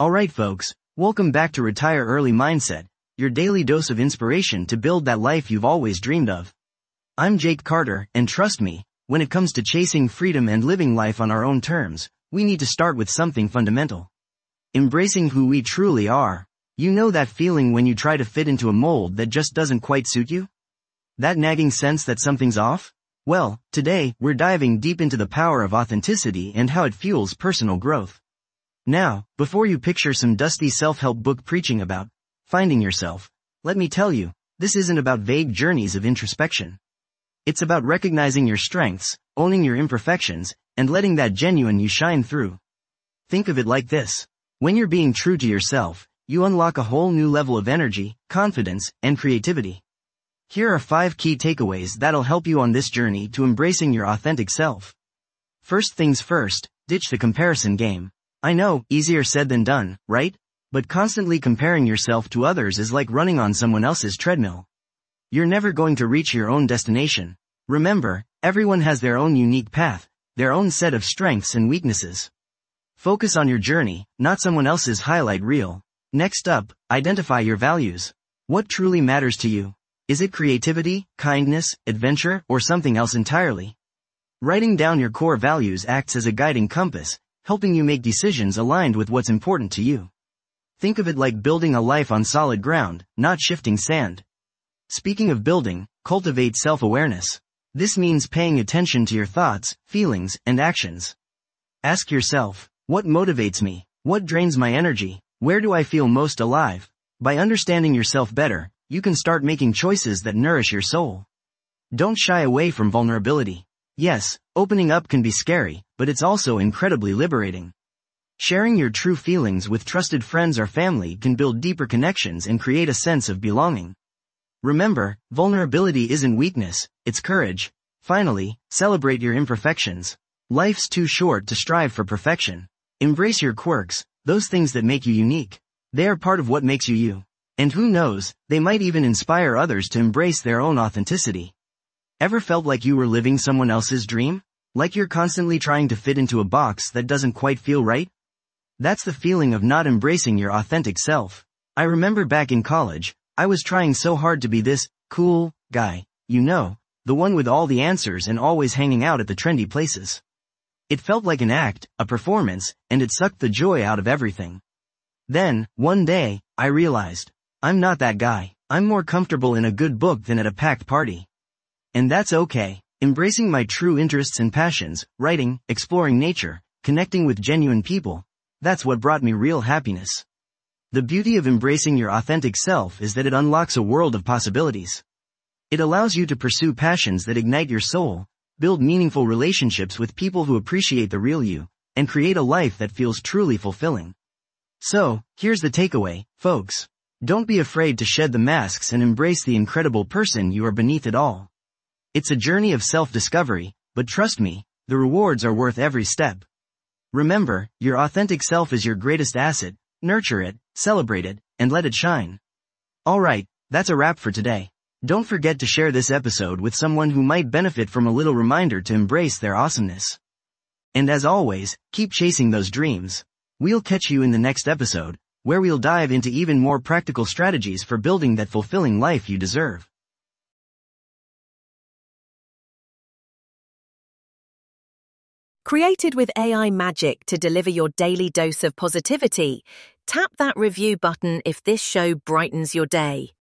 Alright folks, welcome back to Retire Early Mindset, your daily dose of inspiration to build that life you've always dreamed of. I'm Jake Carter, and trust me, when it comes to chasing freedom and living life on our own terms, we need to start with something fundamental. Embracing who we truly are. You know that feeling when you try to fit into a mold that just doesn't quite suit you? That nagging sense that something's off? Well, today, we're diving deep into the power of authenticity and how it fuels personal growth. Now, before you picture some dusty self-help book preaching about finding yourself, let me tell you, this isn't about vague journeys of introspection. It's about recognizing your strengths, owning your imperfections, and letting that genuine you shine through. Think of it like this. When you're being true to yourself, you unlock a whole new level of energy, confidence, and creativity. Here are 5 key takeaways that'll help you on this journey to embracing your authentic self. First things first, ditch the comparison game. I know, easier said than done, right? But constantly comparing yourself to others is like running on someone else's treadmill. You're never going to reach your own destination. Remember, everyone has their own unique path, their own set of strengths and weaknesses. Focus on your journey, not someone else's highlight reel. Next up, identify your values. What truly matters to you? Is it creativity, kindness, adventure, or something else entirely? Writing down your core values acts as a guiding compass, helping you make decisions aligned with what's important to you. Think of it like building a life on solid ground, not shifting sand. Speaking of building, cultivate self-awareness. This means paying attention to your thoughts, feelings, and actions. Ask yourself, what motivates me? What drains my energy? Where do I feel most alive? By understanding yourself better, you can start making choices that nourish your soul. Don't shy away from vulnerability. Yes, opening up can be scary, but it's also incredibly liberating. Sharing your true feelings with trusted friends or family can build deeper connections and create a sense of belonging. Remember, vulnerability isn't weakness, it's courage. Finally, celebrate your imperfections. Life's too short to strive for perfection. Embrace your quirks, those things that make you unique. They are part of what makes you you. And who knows, they might even inspire others to embrace their own authenticity. Ever felt like you were living someone else's dream? Like you're constantly trying to fit into a box that doesn't quite feel right? That's the feeling of not embracing your authentic self. I remember back in college, I was trying so hard to be this cool guy, you know, the one with all the answers and always hanging out at the trendy places. It felt like an act, a performance, and it sucked the joy out of everything. Then, one day, I realized, I'm not that guy. I'm more comfortable in a good book than at a packed party. And that's okay. Embracing my true interests and passions, writing, exploring nature, connecting with genuine people, that's what brought me real happiness. The beauty of embracing your authentic self is that it unlocks a world of possibilities. It allows you to pursue passions that ignite your soul, build meaningful relationships with people who appreciate the real you, and create a life that feels truly fulfilling. So, here's the takeaway, folks. Don't be afraid to shed the masks and embrace the incredible person you are beneath it all. It's a journey of self-discovery, but trust me, the rewards are worth every step. Remember, your authentic self is your greatest asset. Nurture it, celebrate it, and let it shine. Alright, that's a wrap for today. Don't forget to share this episode with someone who might benefit from a little reminder to embrace their awesomeness. And as always, keep chasing those dreams. We'll catch you in the next episode, where we'll dive into even more practical strategies for building that fulfilling life you deserve. Created with AI magic to deliver your daily dose of positivity, tap that review button if this show brightens your day.